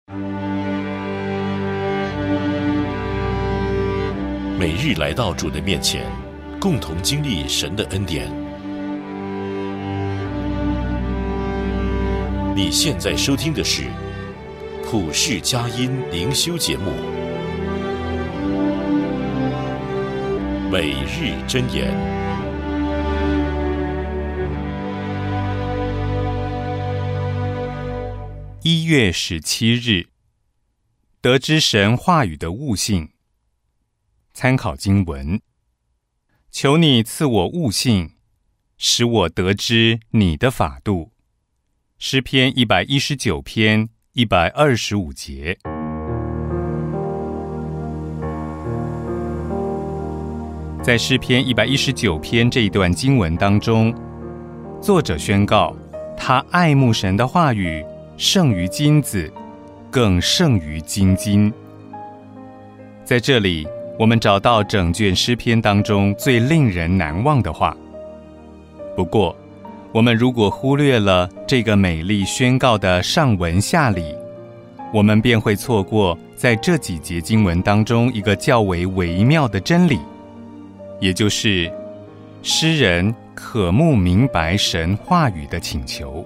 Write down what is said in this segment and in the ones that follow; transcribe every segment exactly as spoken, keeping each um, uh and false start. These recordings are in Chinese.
每日来到主的面前，共同经历神的恩典。你现在收听的是普世佳音灵修节目，每日箴言。 一月十七日，得知神话语的悟性。参考经文：求你赐我悟性，使我得知你的法度。诗篇一百一十九篇一百二十五节。在诗篇一百一十九篇这一段经文当中，作者宣告他爱慕神的话语胜于金子，更胜于金金。在这里我们找到整卷诗篇当中最令人难忘的话。不过我们如果忽略了这个美丽宣告的上文下理，我们便会错过在这几节经文当中一个较为微妙的真理，也就是诗人渴慕明白神话语的请求。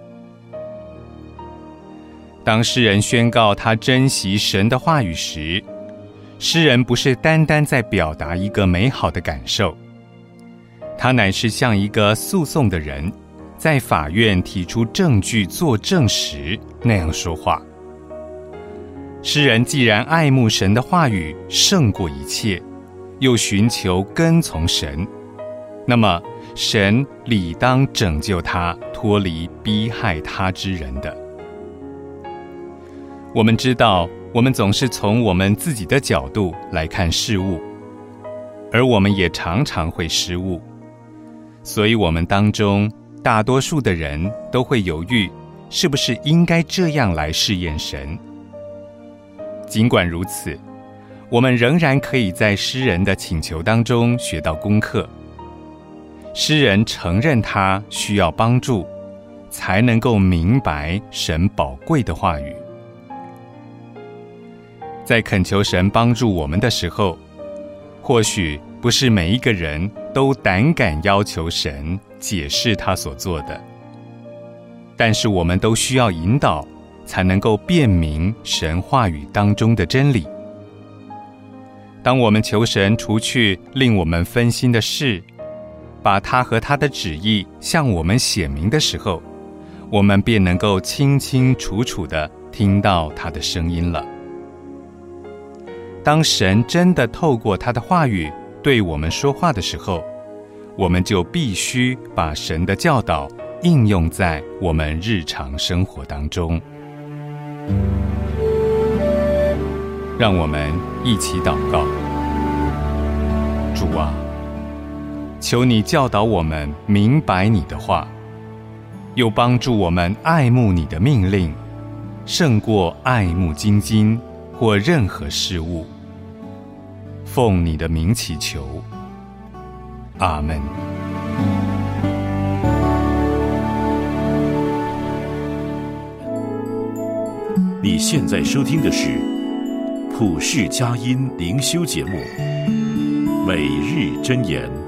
当诗人宣告他珍惜神的话语时，诗人不是单单在表达一个美好的感受，他乃是像一个诉讼的人，在法院提出证据作证时那样说话。诗人既然爱慕神的话语胜过一切，又寻求跟从神，那么神理当拯救他脱离逼害他之人的。我们知道我们总是从我们自己的角度来看事物，而我们也常常会失误，所以我们当中大多数的人都会犹豫，是不是应该这样来试验神。尽管如此，我们仍然可以在诗人的请求当中学到功课。诗人承认他需要帮助，才能够明白神宝贵的话语。在恳求神帮助我们的时候，或许不是每一个人都胆敢要求神解释他所做的，但是我们都需要引导，才能够辨明神话语当中的真理。当我们求神除去令我们分心的事，把他和他的旨意向我们显明的时候，我们便能够清清楚楚地听到他的声音了。当神真的透过他的话语对我们说话的时候，我们就必须把神的教导应用在我们日常生活当中。让我们一起祷告。主啊，求你教导我们明白你的话，又帮助我们爱慕你的命令，胜过爱慕金金或任何事物。奉你的名祈求，阿们。 你现在收听的是普世佳音灵修节目，每日箴言。